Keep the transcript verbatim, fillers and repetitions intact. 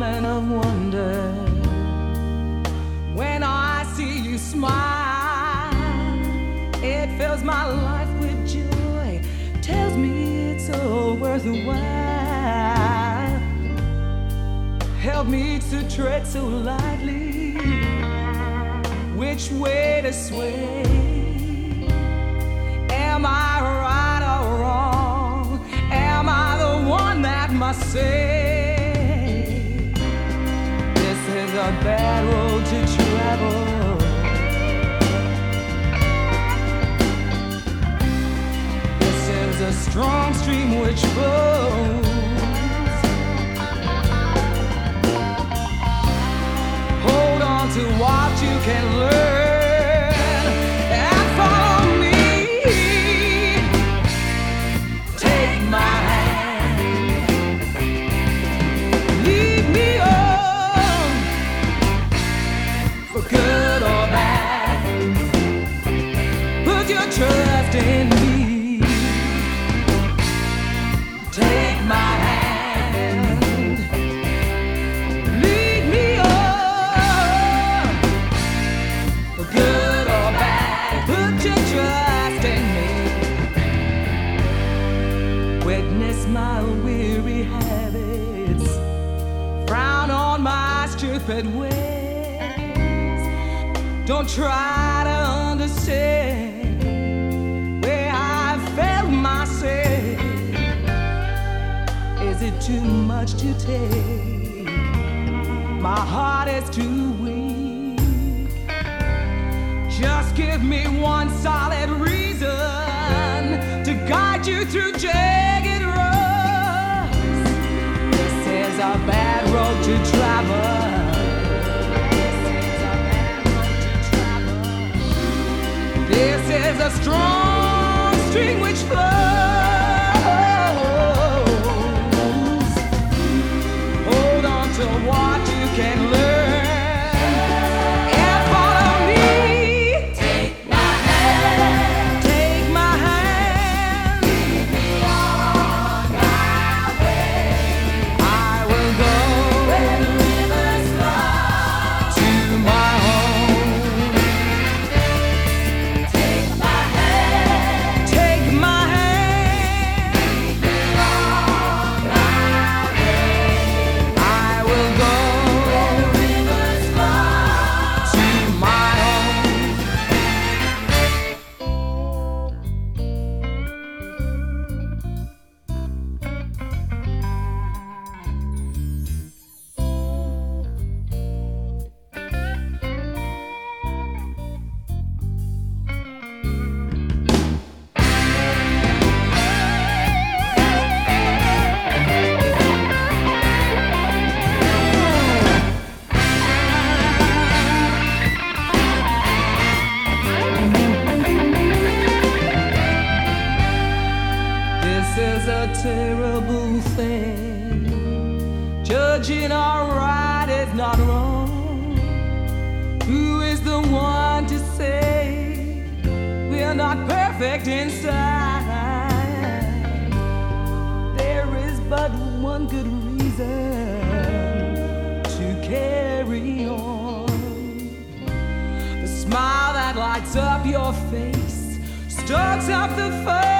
moment of wonder when I see you smile. It fills my life with joy, tells me it's all worthwhile. Help me to tread so lightly, which way to sway. Am I right or wrong? Am I the one that must say this is a bad road to travel? This is a strong stream which flows. Hold on to what you can learn and follow me. Take my hand, lead me on, for good or bad. Put your trust in me. Take my hand, lead me on, for good or bad. Put your trust in me. Witness my weary habits, frown on my stupid ways. Don't try to understand where I failed myself. Is it too much to take? My heart is too weak. Just give me one solid reason to guide you through jagged roads. This is a bad road to travel. This is a strong stream which flows. Hold on to what you can learn and follow me. Take my hand, take my hand, lead me on my way. I will go where the rivers flow to my home. Take my hand, take my hand, lead me on my way. I will go where the rivers flow to my home. This is a terrible thing. Judging our right is not wrong. Who is the one to say we're not perfect inside? There is but one good reason to carry on. The smile that lights up your face, stokes up the fire.